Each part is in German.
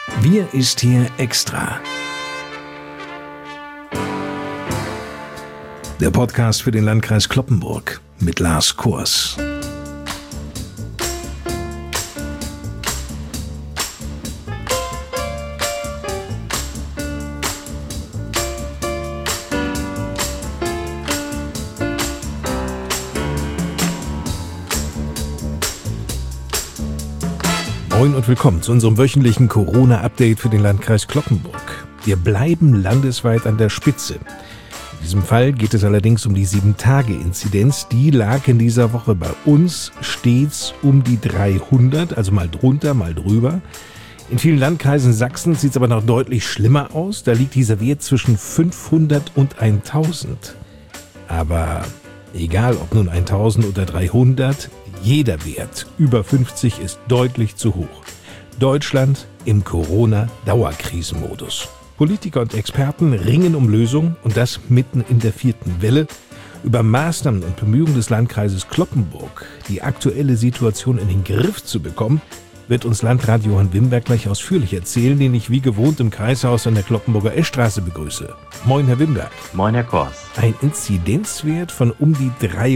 Wir ist hier extra. Der Podcast für den Landkreis Cloppenburg mit Lars Kurs. Moin und willkommen zu unserem wöchentlichen Corona-Update für den Landkreis Cloppenburg. Wir bleiben landesweit an der Spitze. In diesem Fall geht es allerdings um die 7-Tage-Inzidenz. Die lag in dieser Woche bei uns stets um die 300, also mal drunter, mal drüber. In vielen Landkreisen Sachsens sieht es aber noch deutlich schlimmer aus. Da liegt dieser Wert zwischen 500 und 1000. Aber egal ob nun 1000 oder 300, jeder Wert über 50 ist deutlich zu hoch. Deutschland im Corona-Dauerkrisenmodus. Politiker und Experten ringen um Lösungen und das mitten in der 4. Welle. Über Maßnahmen und Bemühungen des Landkreises Cloppenburg, die aktuelle Situation in den Griff zu bekommen, wird uns Landrat Johann Wimberg gleich ausführlich erzählen, den ich wie gewohnt im Kreishaus an der Cloppenburger Eschstraße begrüße. Moin, Herr Wimberg. Moin, Herr Kors. Ein Inzidenzwert von um die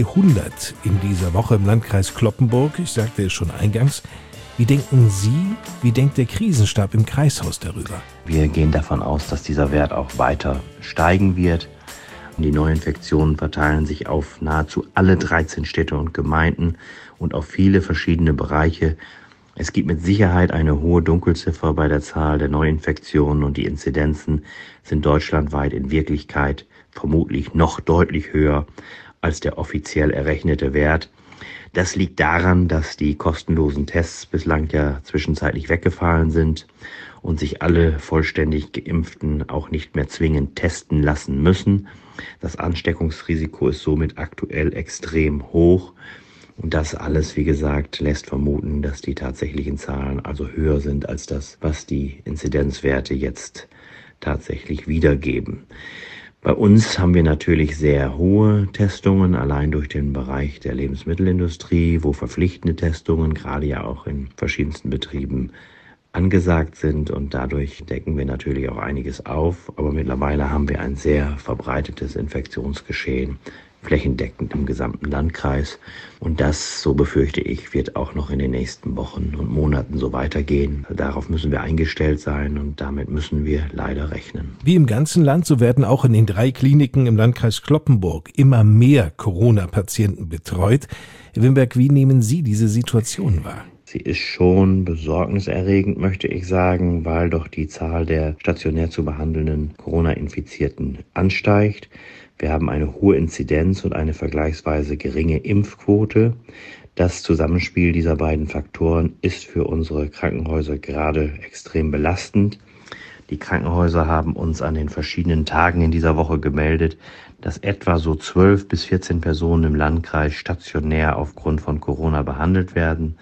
300 in dieser Woche im Landkreis Cloppenburg. Ich sagte es schon eingangs. Wie denken Sie, wie denkt der Krisenstab im Kreishaus darüber? Wir gehen davon aus, dass dieser Wert auch weiter steigen wird. Die Neuinfektionen verteilen sich auf nahezu alle 13 Städte und Gemeinden und auf viele verschiedene Bereiche. Es gibt mit Sicherheit eine hohe Dunkelziffer bei der Zahl der Neuinfektionen und die Inzidenzen sind deutschlandweit in Wirklichkeit vermutlich noch deutlich höher als der offiziell errechnete Wert. Das liegt daran, dass die kostenlosen Tests bislang ja zwischenzeitlich weggefallen sind und sich alle vollständig Geimpften auch nicht mehr zwingend testen lassen müssen. Das Ansteckungsrisiko ist somit aktuell extrem hoch. Und das alles, wie gesagt, lässt vermuten, dass die tatsächlichen Zahlen also höher sind als das, was die Inzidenzwerte jetzt tatsächlich wiedergeben. Bei uns haben wir natürlich sehr hohe Testungen, allein durch den Bereich der Lebensmittelindustrie, wo verpflichtende Testungen gerade ja auch in verschiedensten Betrieben angesagt sind und dadurch decken wir natürlich auch einiges auf. Aber mittlerweile haben wir ein sehr verbreitetes Infektionsgeschehen, flächendeckend im gesamten Landkreis. Und das, so befürchte ich, wird auch noch in den nächsten Wochen und Monaten so weitergehen. Darauf müssen wir eingestellt sein und damit müssen wir leider rechnen. Wie im ganzen Land, so werden auch in den 3 Kliniken im Landkreis Cloppenburg immer mehr Corona-Patienten betreut. Herr Wimberg, wie nehmen Sie diese Situation wahr? Sie ist schon besorgniserregend, möchte ich sagen, weil doch die Zahl der stationär zu behandelnden Corona-Infizierten ansteigt. Wir haben eine hohe Inzidenz und eine vergleichsweise geringe Impfquote. Das Zusammenspiel dieser beiden Faktoren ist für unsere Krankenhäuser gerade extrem belastend. Die Krankenhäuser haben uns an den verschiedenen Tagen in dieser Woche gemeldet, dass etwa so 12 bis 14 Personen im Landkreis stationär aufgrund von Corona behandelt werden.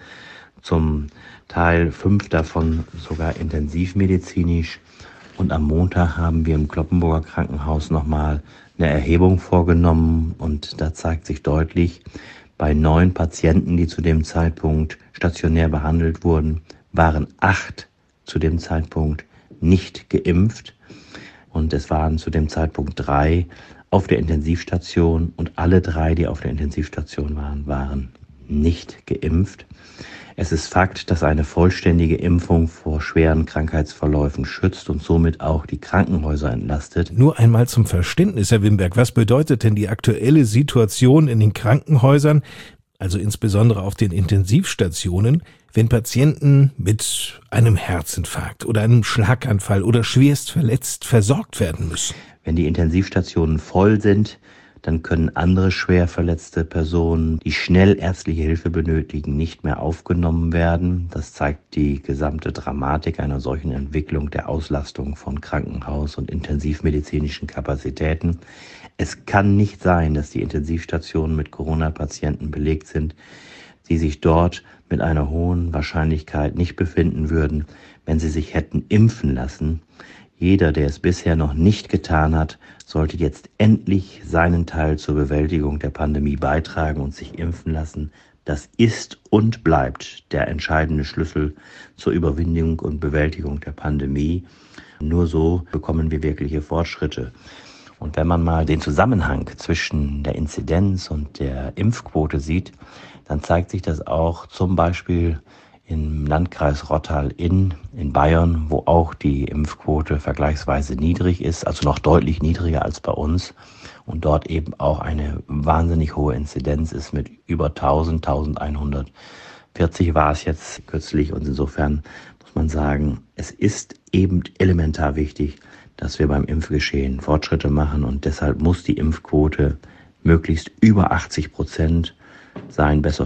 Zum Teil 5 davon sogar intensivmedizinisch. Und am Montag haben wir im Cloppenburger Krankenhaus nochmal eine Erhebung vorgenommen und da zeigt sich deutlich, bei 9 Patienten, die zu dem Zeitpunkt stationär behandelt wurden, waren 8 zu dem Zeitpunkt nicht geimpft und es waren zu dem Zeitpunkt 3 auf der Intensivstation und alle 3, die auf der Intensivstation waren nicht geimpft. Es ist Fakt, dass eine vollständige Impfung vor schweren Krankheitsverläufen schützt und somit auch die Krankenhäuser entlastet. Nur einmal zum Verständnis, Herr Wimberg, was bedeutet denn die aktuelle Situation in den Krankenhäusern, also insbesondere auf den Intensivstationen, wenn Patienten mit einem Herzinfarkt oder einem Schlaganfall oder schwerst verletzt versorgt werden müssen? Wenn die Intensivstationen voll sind, dann können andere schwer verletzte Personen, die schnell ärztliche Hilfe benötigen, nicht mehr aufgenommen werden. Das zeigt die gesamte Dramatik einer solchen Entwicklung der Auslastung von Krankenhaus- und intensivmedizinischen Kapazitäten. Es kann nicht sein, dass die Intensivstationen mit Corona-Patienten belegt sind, die sich dort mit einer hohen Wahrscheinlichkeit nicht befinden würden, wenn sie sich hätten impfen lassen. Jeder, der es bisher noch nicht getan hat, sollte jetzt endlich seinen Teil zur Bewältigung der Pandemie beitragen und sich impfen lassen. Das ist und bleibt der entscheidende Schlüssel zur Überwindung und Bewältigung der Pandemie. Nur so bekommen wir wirkliche Fortschritte. Und wenn man mal den Zusammenhang zwischen der Inzidenz und der Impfquote sieht, dann zeigt sich das auch zum Beispiel im Landkreis Rottal-Inn in Bayern, wo auch die Impfquote vergleichsweise niedrig ist, also noch deutlich niedriger als bei uns. Und dort eben auch eine wahnsinnig hohe Inzidenz ist mit über 1000, 1140 war es jetzt kürzlich. Und insofern muss man sagen, es ist eben elementar wichtig, dass wir beim Impfgeschehen Fortschritte machen. Und deshalb muss die Impfquote möglichst über 80% sein, besser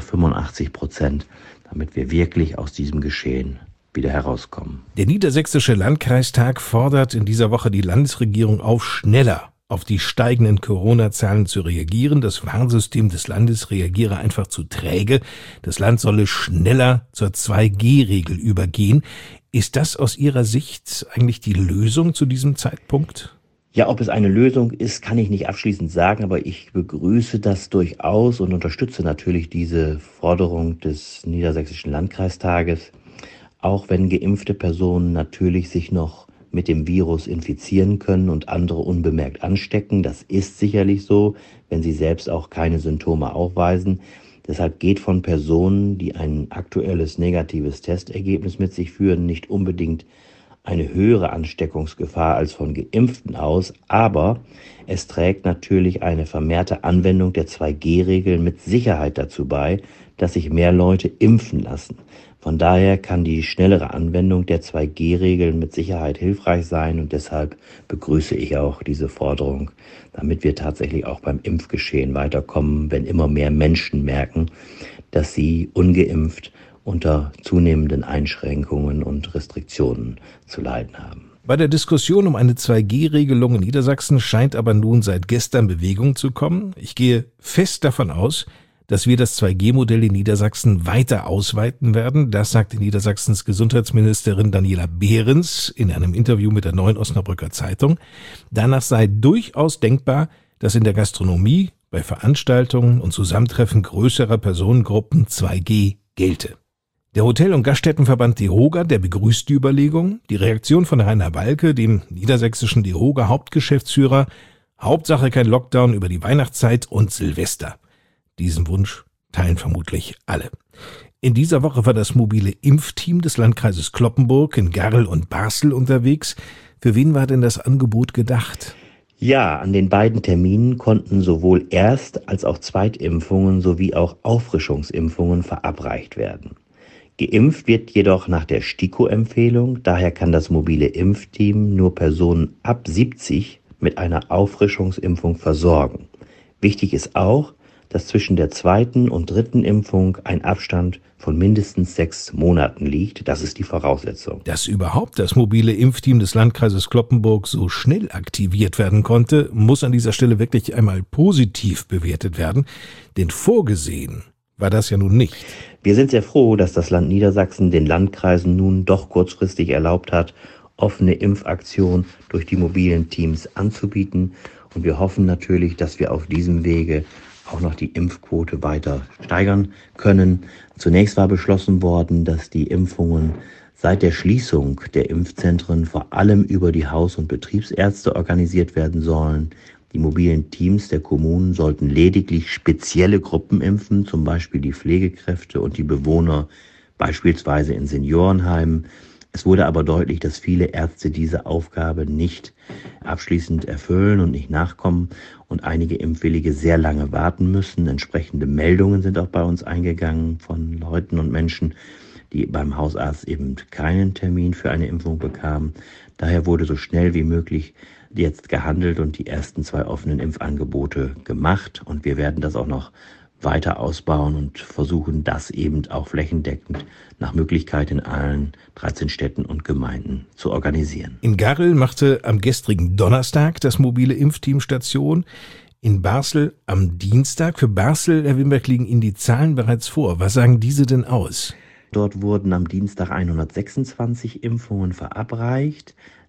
85%, damit wir wirklich aus diesem Geschehen wieder herauskommen. Der Niedersächsische Landkreistag fordert in dieser Woche die Landesregierung auf, schneller auf die steigenden Corona-Zahlen zu reagieren. Das Warnsystem des Landes reagiere einfach zu träge. Das Land solle schneller zur 2G-Regel übergehen. Ist das aus Ihrer Sicht eigentlich die Lösung zu diesem Zeitpunkt? Ja, ob es eine Lösung ist, kann ich nicht abschließend sagen, aber ich begrüße das durchaus und unterstütze natürlich diese Forderung des Niedersächsischen Landkreistages, auch wenn geimpfte Personen natürlich sich noch mit dem Virus infizieren können und andere unbemerkt anstecken. Das ist sicherlich so, wenn sie selbst auch keine Symptome aufweisen. Deshalb geht von Personen, die ein aktuelles negatives Testergebnis mit sich führen, nicht unbedingt eine höhere Ansteckungsgefahr als von Geimpften aus, aber es trägt natürlich eine vermehrte Anwendung der 2G-Regeln mit Sicherheit dazu bei, dass sich mehr Leute impfen lassen. Von daher kann die schnellere Anwendung der 2G-Regeln mit Sicherheit hilfreich sein und deshalb begrüße ich auch diese Forderung, damit wir tatsächlich auch beim Impfgeschehen weiterkommen, wenn immer mehr Menschen merken, dass sie ungeimpft unter zunehmenden Einschränkungen und Restriktionen zu leiden haben. Bei der Diskussion um eine 2G-Regelung in Niedersachsen scheint aber nun seit gestern Bewegung zu kommen. Ich gehe fest davon aus, dass wir das 2G-Modell in Niedersachsen weiter ausweiten werden. Das sagte Niedersachsens Gesundheitsministerin Daniela Behrens in einem Interview mit der Neuen Osnabrücker Zeitung. Danach sei durchaus denkbar, dass in der Gastronomie, bei Veranstaltungen und Zusammentreffen größerer Personengruppen 2G gelte. Der Hotel- und Gaststättenverband DEHOGA, der begrüßt die Überlegung. Die Reaktion von Rainer Walke, dem niedersächsischen DEHOGA-Hauptgeschäftsführer: Hauptsache kein Lockdown über die Weihnachtszeit und Silvester. Diesen Wunsch teilen vermutlich alle. In dieser Woche war das mobile Impfteam des Landkreises Cloppenburg in Garl und Basel unterwegs. Für wen war denn das Angebot gedacht? Ja, an den beiden Terminen konnten sowohl Erst- als auch Zweitimpfungen sowie auch Auffrischungsimpfungen verabreicht werden. Geimpft wird jedoch nach der STIKO-Empfehlung, daher kann das mobile Impfteam nur Personen ab 70 mit einer Auffrischungsimpfung versorgen. Wichtig ist auch, dass zwischen der zweiten und dritten Impfung ein Abstand von mindestens 6 Monaten liegt. Das ist die Voraussetzung. Dass überhaupt das mobile Impfteam des Landkreises Cloppenburg so schnell aktiviert werden konnte, muss an dieser Stelle wirklich einmal positiv bewertet werden. Denn vorgesehen war das ja nun nicht. Wir sind sehr froh, dass das Land Niedersachsen den Landkreisen nun doch kurzfristig erlaubt hat, offene Impfaktionen durch die mobilen Teams anzubieten. Und wir hoffen natürlich, dass wir auf diesem Wege auch noch die Impfquote weiter steigern können. Zunächst war beschlossen worden, dass die Impfungen seit der Schließung der Impfzentren vor allem über die Haus- und Betriebsärzte organisiert werden sollen. Die mobilen Teams der Kommunen sollten lediglich spezielle Gruppen impfen, zum Beispiel die Pflegekräfte und die Bewohner, beispielsweise in Seniorenheimen. Es wurde aber deutlich, dass viele Ärzte diese Aufgabe nicht abschließend erfüllen und nicht nachkommen und einige Impfwillige sehr lange warten müssen. Entsprechende Meldungen sind auch bei uns eingegangen von Leuten und Menschen, die beim Hausarzt eben keinen Termin für eine Impfung bekamen. Daher wurde so schnell wie möglich jetzt gehandelt und die ersten 2 offenen Impfangebote gemacht. Und wir werden das auch noch weiter ausbauen und versuchen, das eben auch flächendeckend nach Möglichkeit in allen 13 Städten und Gemeinden zu organisieren. In Garl machte am gestrigen Donnerstag das mobile Impfteam Station, in Basel am Dienstag. Für Basel, Herr Wimberg, liegen Ihnen die Zahlen bereits vor. Was sagen diese denn aus? Dort wurden am Dienstag 126 Impfungen verabreicht.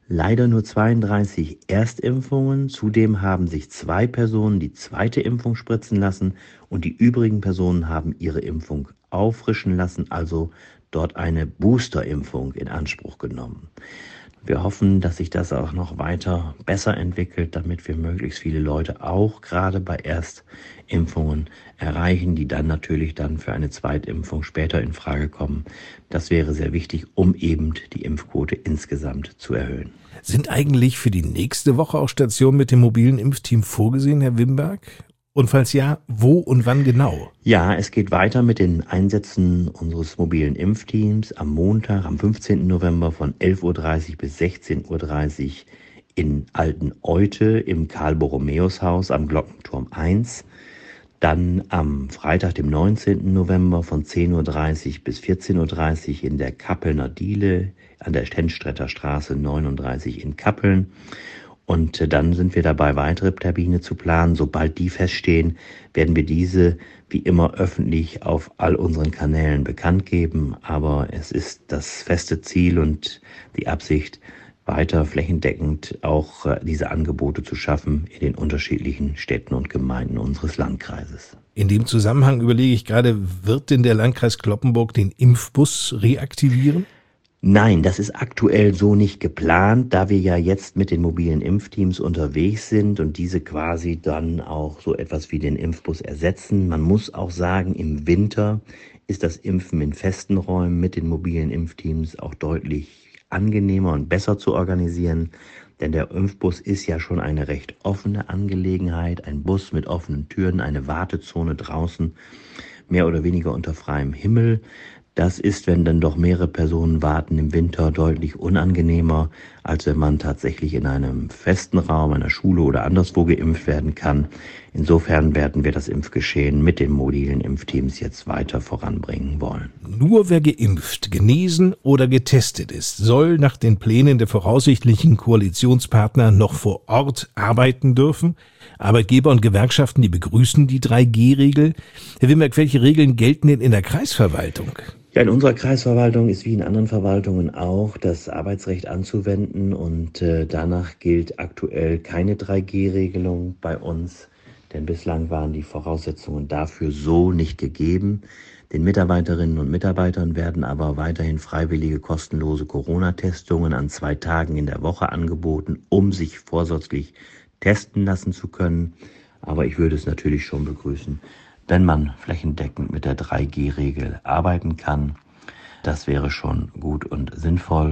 leider nur 32 Erstimpfungen. Zudem haben sich 2 Personen die zweite Impfung spritzen lassen und die übrigen Personen haben ihre Impfung auffrischen lassen, also dort eine Boosterimpfung in Anspruch genommen. Wir hoffen, dass sich das auch noch weiter besser entwickelt, damit wir möglichst viele Leute auch gerade bei Erstimpfungen erreichen, die dann natürlich für eine Zweitimpfung später in Frage kommen. Das wäre sehr wichtig, um eben die Impfquote insgesamt zu erhöhen. Sind eigentlich für die nächste Woche auch Stationen mit dem mobilen Impfteam vorgesehen, Herr Wimberg? Und falls ja, wo und wann genau? Ja, es geht weiter mit den Einsätzen unseres mobilen Impfteams am Montag, am 15. November von 11.30 Uhr bis 16.30 Uhr in Alteneute im Karl-Borromäus-Haus am Glockenturm 1. Dann am Freitag, dem 19. November von 10.30 Uhr bis 14.30 Uhr in der Kappelner Diele an der Stensträter Straße 39 in Kappeln. Und dann sind wir dabei, weitere Termine zu planen. Sobald die feststehen, werden wir diese wie immer öffentlich auf all unseren Kanälen bekannt geben. Aber es ist das feste Ziel und die Absicht, weiter flächendeckend auch diese Angebote zu schaffen in den unterschiedlichen Städten und Gemeinden unseres Landkreises. In dem Zusammenhang überlege ich gerade, wird denn der Landkreis Cloppenburg den Impfbus reaktivieren? Nein, das ist aktuell so nicht geplant, da wir ja jetzt mit den mobilen Impfteams unterwegs sind und diese quasi dann auch so etwas wie den Impfbus ersetzen. Man muss auch sagen, im Winter ist das Impfen in festen Räumen mit den mobilen Impfteams auch deutlich angenehmer und besser zu organisieren, denn der Impfbus ist ja schon eine recht offene Angelegenheit, ein Bus mit offenen Türen, eine Wartezone draußen, mehr oder weniger unter freiem Himmel. Das ist, wenn dann doch mehrere Personen warten, im Winter deutlich unangenehmer, als wenn man tatsächlich in einem festen Raum, einer Schule oder anderswo geimpft werden kann. Insofern werden wir das Impfgeschehen mit den mobilen Impfteams jetzt weiter voranbringen wollen. Nur wer geimpft, genesen oder getestet ist, soll nach den Plänen der voraussichtlichen Koalitionspartner noch vor Ort arbeiten dürfen. Arbeitgeber und Gewerkschaften, die begrüßen die 3G-Regel. Herr Wimberg, welche Regeln gelten denn in der Kreisverwaltung? Ja, in unserer Kreisverwaltung ist wie in anderen Verwaltungen auch das Arbeitsrecht anzuwenden und danach gilt aktuell keine 3G-Regelung bei uns, denn bislang waren die Voraussetzungen dafür so nicht gegeben. Den Mitarbeiterinnen und Mitarbeitern werden aber weiterhin freiwillige kostenlose Corona-Testungen an 2 Tagen in der Woche angeboten, um sich vorsorglich testen lassen zu können. Aber ich würde es natürlich schon begrüßen, wenn man flächendeckend mit der 3G-Regel arbeiten kann. Das wäre schon gut und sinnvoll.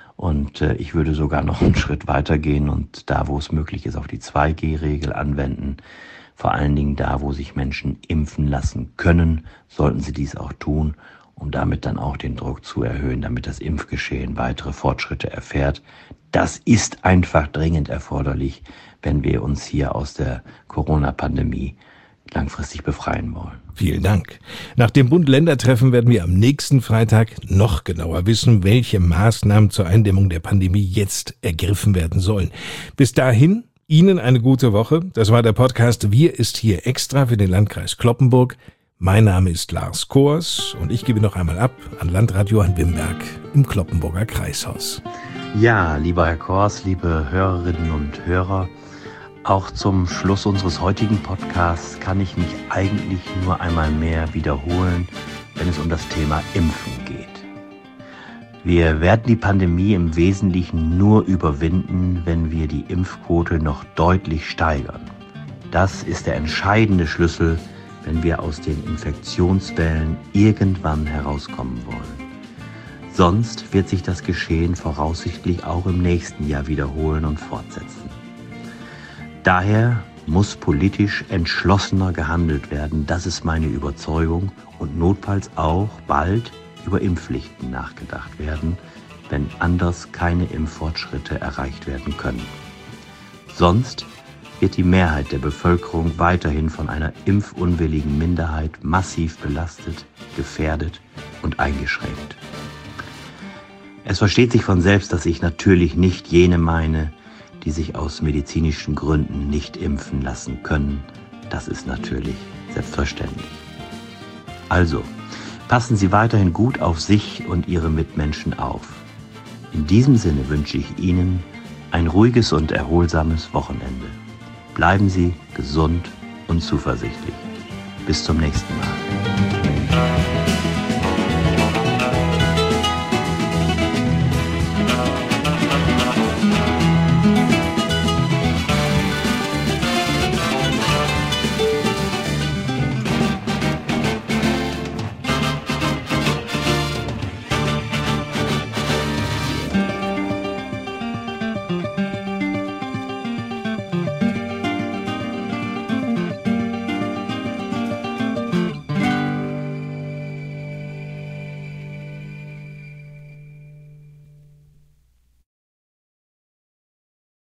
Und ich würde sogar noch einen Schritt weiter gehen und da, wo es möglich ist, auf die 2G-Regel anwenden. Vor allen Dingen da, wo sich Menschen impfen lassen können, sollten sie dies auch tun, um damit dann auch den Druck zu erhöhen, damit das Impfgeschehen weitere Fortschritte erfährt. Das ist einfach dringend erforderlich, wenn wir uns hier aus der Corona-Pandemie langfristig befreien wollen. Vielen Dank. Nach dem Bund-Länder-Treffen werden wir am nächsten Freitag noch genauer wissen, welche Maßnahmen zur Eindämmung der Pandemie jetzt ergriffen werden sollen. Bis dahin Ihnen eine gute Woche. Das war der Podcast Wir ist hier extra für den Landkreis Cloppenburg. Mein Name ist Lars Kors und ich gebe noch einmal ab an Landrat Johann Wimberg im Cloppenburger Kreishaus. Ja, lieber Herr Kors, liebe Hörerinnen und Hörer, auch zum Schluss unseres heutigen Podcasts kann ich mich eigentlich nur einmal mehr wiederholen, wenn es um das Thema Impfen geht. Wir werden die Pandemie im Wesentlichen nur überwinden, wenn wir die Impfquote noch deutlich steigern. Das ist der entscheidende Schlüssel, wenn wir aus den Infektionswellen irgendwann herauskommen wollen. Sonst wird sich das Geschehen voraussichtlich auch im nächsten Jahr wiederholen und fortsetzen. Daher muss politisch entschlossener gehandelt werden, das ist meine Überzeugung, und notfalls auch bald über Impfpflichten nachgedacht werden, wenn anders keine Impffortschritte erreicht werden können. Sonst wird die Mehrheit der Bevölkerung weiterhin von einer impfunwilligen Minderheit massiv belastet, gefährdet und eingeschränkt. Es versteht sich von selbst, dass ich natürlich nicht jene meine, die sich aus medizinischen Gründen nicht impfen lassen können. Das ist natürlich selbstverständlich. Also, passen Sie weiterhin gut auf sich und Ihre Mitmenschen auf. In diesem Sinne wünsche ich Ihnen ein ruhiges und erholsames Wochenende. Bleiben Sie gesund und zuversichtlich. Bis zum nächsten Mal.